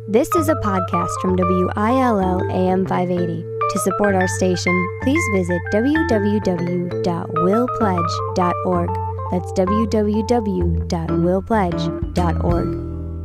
This is a podcast from WILL AM 580. To support our station, please visit www.willpledge.org. That's www.willpledge.org.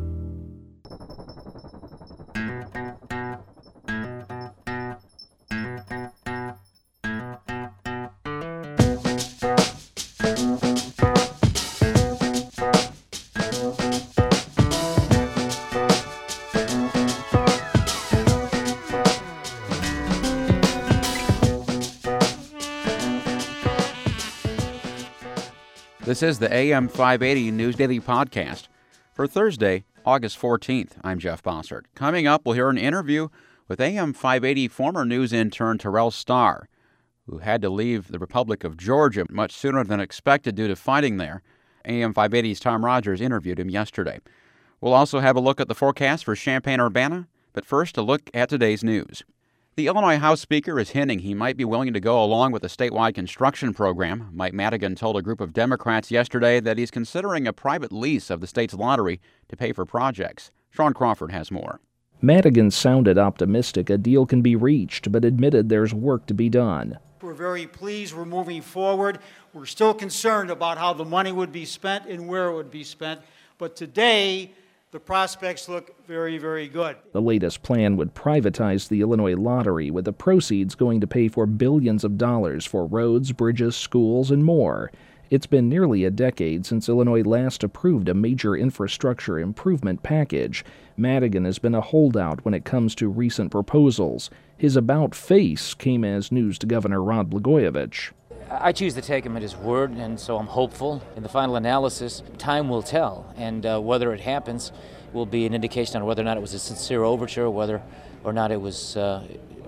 This is the AM 580 News Daily Podcast for Thursday, August 14th. I'm Jeff Bossert. Coming up, we'll hear an interview with AM 580 former news intern Terrell Starr, who had to leave the Republic of Georgia much sooner than expected due to fighting there. AM 580's Tom Rogers interviewed him yesterday. We'll also have a look at the forecast for Champaign-Urbana, but first a look at today's news. The Illinois House Speaker is hinting he might be willing to go along with a statewide construction program. Mike Madigan told a group of Democrats yesterday that he's considering a private lease of the state's lottery to pay for projects. Sean Crawford has more. Madigan sounded optimistic a deal can be reached, but admitted there's work to be done. We're very pleased we're moving forward. We're still concerned about how the money would be spent and where it would be spent. But today, the prospects look very, very good. The latest plan would privatize the Illinois lottery, with the proceeds going to pay for billions of dollars for roads, bridges, schools, and more. It's been nearly a decade since Illinois last approved a major infrastructure improvement package. Madigan has been a holdout when it comes to recent proposals. His about-face came as news to Governor Rod Blagojevich. I choose to take him at his word, and so I'm hopeful. In the final analysis, time will tell, and whether it happens will be an indication on whether or not it was a sincere overture, whether or not it was a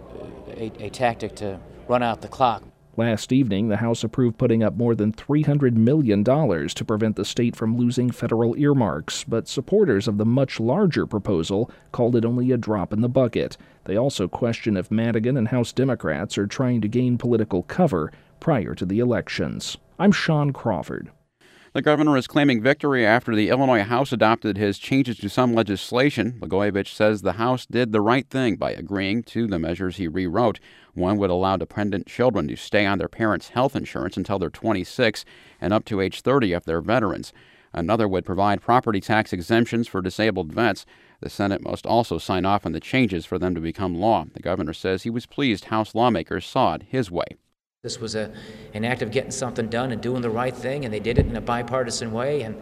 tactic to run out the clock. Last evening, the House approved putting up more than $300 million to prevent the state from losing federal earmarks, but supporters of the much larger proposal called it only a drop in the bucket. They also question if Madigan and House Democrats are trying to gain political cover prior to the elections. I'm Sean Crawford. The governor is claiming victory after the Illinois House adopted his changes to some legislation. Blagojevich says the House did the right thing by agreeing to the measures he rewrote. One would allow dependent children to stay on their parents' health insurance until they're 26 and up to age 30 if they're veterans. Another would provide property tax exemptions for disabled vets. The Senate must also sign off on the changes for them to become law. The governor says he was pleased House lawmakers saw it his way. This was an act of getting something done and doing the right thing, and they did it in a bipartisan way, and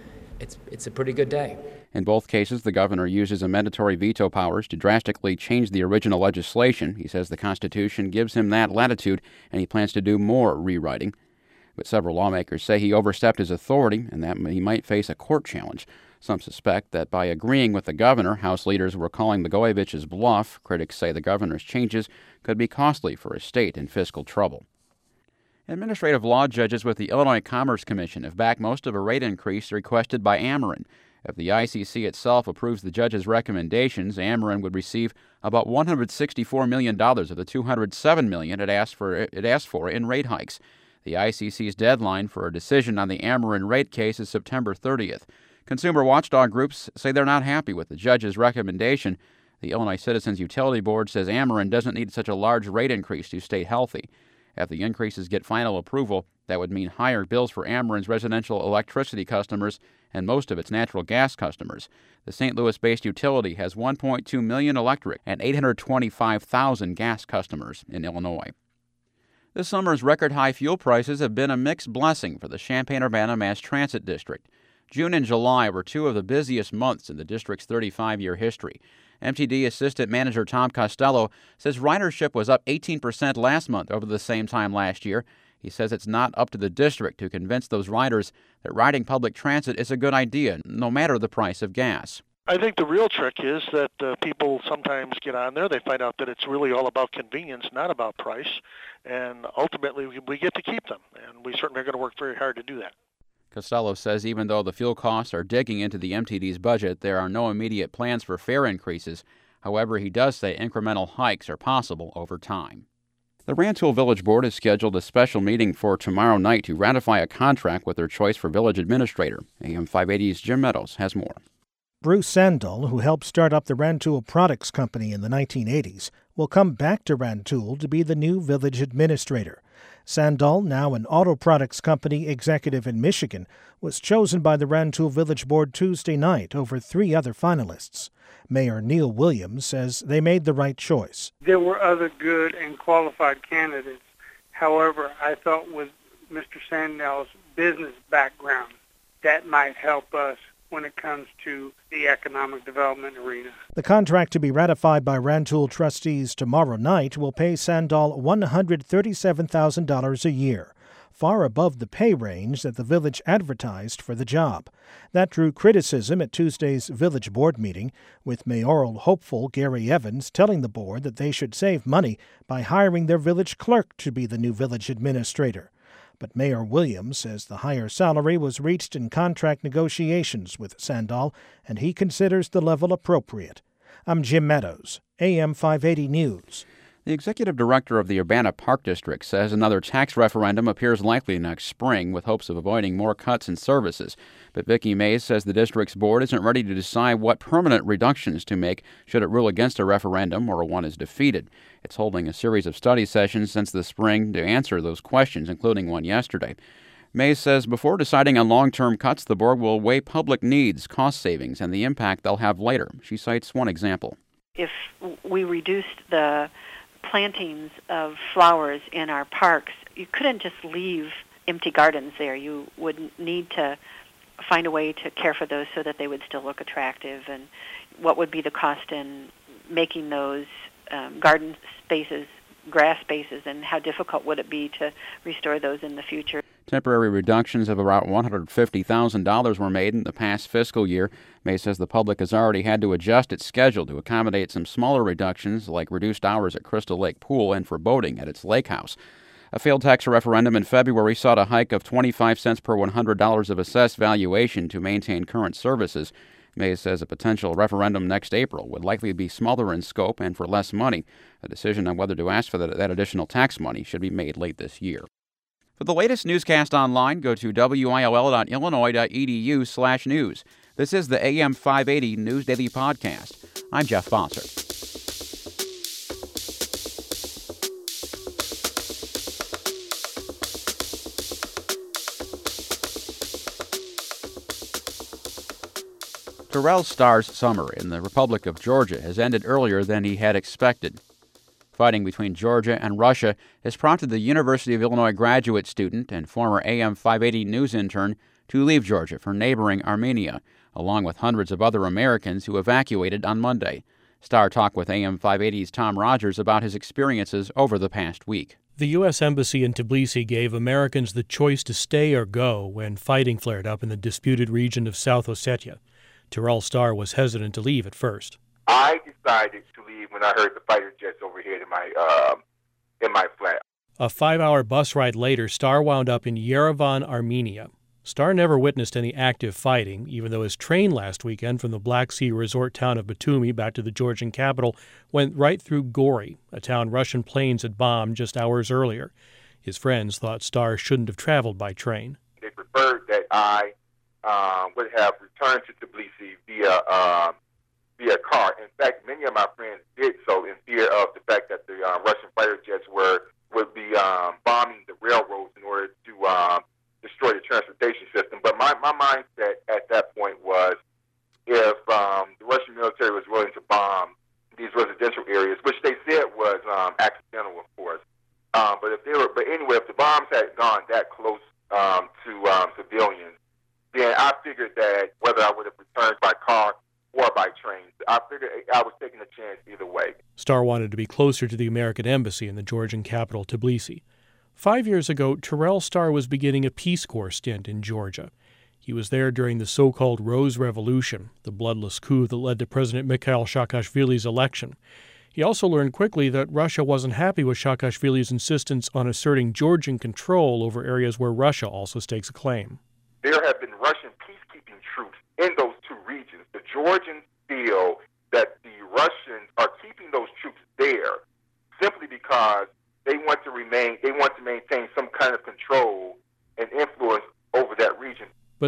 it's a pretty good day. In both cases, the governor uses mandatory veto powers to drastically change the original legislation. He says the Constitution gives him that latitude, and he plans to do more rewriting. But several lawmakers say he overstepped his authority and that he might face a court challenge. Some suspect that by agreeing with the governor, House leaders were calling Blagojevich's bluff. Critics say the governor's changes could be costly for his state in fiscal trouble. Administrative law judges with the Illinois Commerce Commission have backed most of a rate increase requested by Ameren. If the ICC itself approves the judge's recommendations, Ameren would receive about $164 million of the $207 million it asked for in rate hikes. The ICC's deadline for a decision on the Ameren rate case is September 30th. Consumer watchdog groups say they're not happy with the judge's recommendation. The Illinois Citizens Utility Board says Ameren doesn't need such a large rate increase to stay healthy. If the increases get final approval, that would mean higher bills for Ameren's residential electricity customers and most of its natural gas customers. The St. Louis-based utility has 1.2 million electric and 825,000 gas customers in Illinois. This summer's record-high fuel prices have been a mixed blessing for the Champaign-Urbana Mass Transit District. June and July were two of the busiest months in the district's 35-year history. MTD Assistant Manager Tom Costello says ridership was up 18% last month over the same time last year. He says it's not up to the district to convince those riders that riding public transit is a good idea, no matter the price of gas. I think the real trick is that people sometimes get on there, they find out that it's really all about convenience, not about price, and ultimately we get to keep them, and we certainly are going to work very hard to do that. Costello says even though the fuel costs are digging into the MTD's budget, there are no immediate plans for fare increases. However, he does say incremental hikes are possible over time. The Rantoul Village Board has scheduled a special meeting for tomorrow night to ratify a contract with their choice for village administrator. AM 580's Jim Meadows has more. Bruce Sandall, who helped start up the Rantoul Products Company in the 1980s, will come back to Rantoul to be the new village administrator. Sandall, now an auto products company executive in Michigan, was chosen by the Rantoul Village Board Tuesday night over 3 other finalists. Mayor Neil Williams says they made the right choice. There were other good and qualified candidates. However, I thought with Mr. Sandall's business background, that might help us when it comes to the economic development arena. The contract to be ratified by Rantoul trustees tomorrow night will pay Sandall $137,000 a year, far above the pay range that the village advertised for the job. That drew criticism at Tuesday's village board meeting, with mayoral hopeful Gary Evans telling the board that they should save money by hiring their village clerk to be the new village administrator. But Mayor Williams says the higher salary was reached in contract negotiations with Sandall, and he considers the level appropriate. I'm Jim Meadows, AM 580 News. The executive director of the Urbana Park District says another tax referendum appears likely next spring, with hopes of avoiding more cuts in services. But Vicki Mays says the district's board isn't ready to decide what permanent reductions to make should it rule against a referendum or one is defeated. It's holding a series of study sessions since the spring to answer those questions, including one yesterday. Mays says before deciding on long-term cuts, the board will weigh public needs, cost savings, and the impact they'll have later. She cites one example. If we reduced the plantings of flowers in our parks, you couldn't just leave empty gardens there. You would need to find a way to care for those so that they would still look attractive, and what would be the cost in making those garden spaces, grass spaces, and how difficult would it be to restore those in the future. Temporary reductions of about $150,000 were made in the past fiscal year. May says the public has already had to adjust its schedule to accommodate some smaller reductions, like reduced hours at Crystal Lake Pool and for boating at its lake house. A failed tax referendum in February sought a hike of 25 cents per $100 of assessed valuation to maintain current services. May says a potential referendum next April would likely be smaller in scope and for less money. A decision on whether to ask for that additional tax money should be made late this year. For the latest newscast online, go to will.illinois.edu/news. This is the AM 580 News Daily Podcast. I'm Jeff Bossert. Terrell Starr's summer in the Republic of Georgia has ended earlier than he had expected. Fighting between Georgia and Russia has prompted the University of Illinois graduate student and former AM 580 news intern to leave Georgia for neighboring Armenia, along with hundreds of other Americans who evacuated on Monday. Starr talked with AM 580's Tom Rogers about his experiences over the past week. The U.S. Embassy in Tbilisi gave Americans the choice to stay or go when fighting flared up in the disputed region of South Ossetia. Terrell Starr was hesitant to leave at first. I decided to leave when I heard the fighter jets overhead in my flat. A 5-hour bus ride later, Starr wound up in Yerevan, Armenia. Starr never witnessed any active fighting, even though his train last weekend from the Black Sea resort town of Batumi back to the Georgian capital went right through Gori, a town Russian planes had bombed just hours earlier. His friends thought Starr shouldn't have traveled by train. They preferred that I would have returned to Tbilisi via car. In fact, many of my friends did so in fear of the fact that the Russian fighter jets would be bombing the railroads in order to destroy the transportation system. But my mindset at that point was, if the Russian military was willing to bomb these residential areas, which they said was accidental, of course, but if the bombs had gone that close to civilians, then I figured that whether I would have returned by car or by train, I figured I was taking a chance either way. Starr wanted to be closer to the American embassy in the Georgian capital, Tbilisi. 5 years ago, Terrell Starr was beginning a Peace Corps stint in Georgia. He was there during the so-called Rose Revolution, the bloodless coup that led to President Mikhail Saakashvili's election. He also learned quickly that Russia wasn't happy with Saakashvili's insistence on asserting Georgian control over areas where Russia also stakes a claim. There have been Russian peacekeeping troops in those two regions. The Georgians feel that the Russians are keeping those troops there simply because they want to maintain some kind of control and influence over that region. But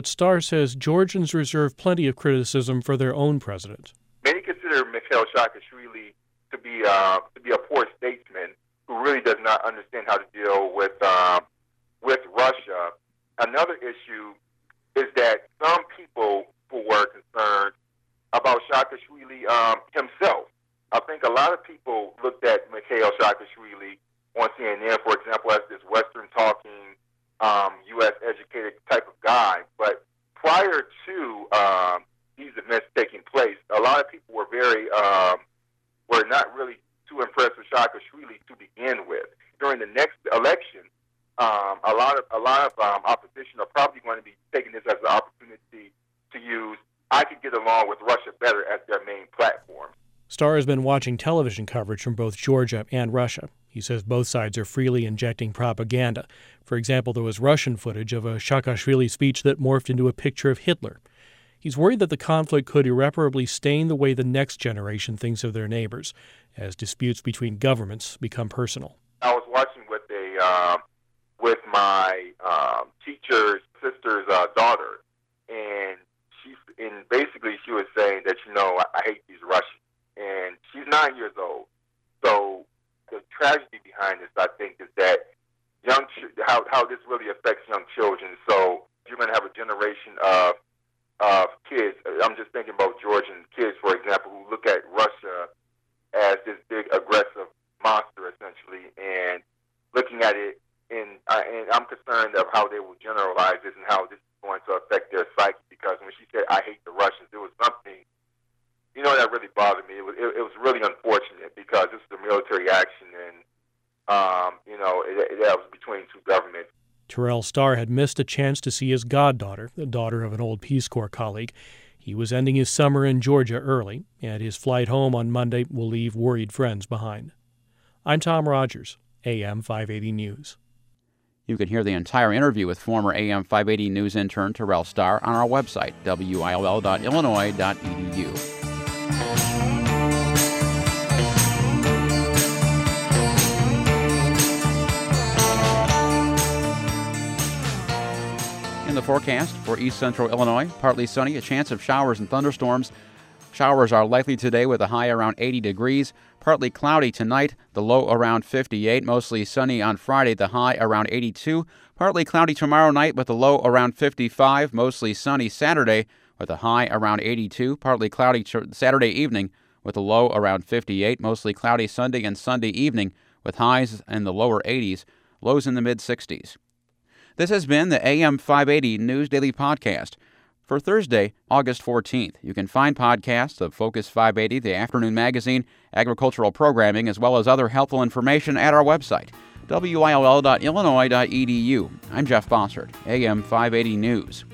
but Starr says Georgians reserve plenty of criticism for their own president. Many consider Mikhail Saakashvili to be a poor statesman who really does not understand how to deal with Russia. Another issue is that some people were concerned about Saakashvili himself. I think a lot of people looked at Mikhail Saakashvili on CNN, for example, as this Western-talking, U.S.-educated type of guy. But prior to these events taking place, a lot of people were were not really too impressed with Saakashvili to begin with. During the next election, a lot of opposition are probably going to be taking this as an opportunity to use "I could get along with Russia better" as their main platform. Starr has been watching television coverage from both Georgia and Russia. He says both sides are freely injecting propaganda. For example, there was Russian footage of a Saakashvili speech that morphed into a picture of Hitler. He's worried that the conflict could irreparably stain the way the next generation thinks of their neighbors, as disputes between governments become personal. I was watching with my teacher's sister's daughter, and basically she was saying that, I hate these Russians. And she's 9 years old. So the tragedy behind this, I think, is that how this really affects young children. So you're going to have a generation of kids. I'm just thinking about Georgian kids, for example, who look at Russia as this big aggressive monster, essentially, and looking at it. And I'm concerned of how they will generalize this and how this is going to affect their psyche. Because when she said, "I hate the Russians," it was something that really bothered me. It was really unfortunate because this is a military action, and that was between two governments. Terrell Starr had missed a chance to see his goddaughter, the daughter of an old Peace Corps colleague. He was ending his summer in Georgia early, and his flight home on Monday will leave worried friends behind. I'm Tom Rogers, AM 580 News. You can hear the entire interview with former AM 580 News intern Terrell Starr on our website, will.illinois.edu. In the forecast for east central Illinois, partly sunny, a chance of showers and thunderstorms. Showers are likely today with a high around 80 degrees. Partly cloudy tonight, the low around 58. Mostly sunny on Friday, the high around 82. Partly cloudy tomorrow night with a low around 55. Mostly sunny Saturday with a high around 82. Partly cloudy Saturday evening with a low around 58. Mostly cloudy Sunday and Sunday evening with highs in the lower 80s, lows in the mid-60s. This has been the AM 580 News Daily Podcast for Thursday, August 14th. You can find podcasts of Focus 580, the afternoon magazine, agricultural programming, as well as other helpful information at our website, will.illinois.edu. I'm Jeff Bossert, AM 580 News.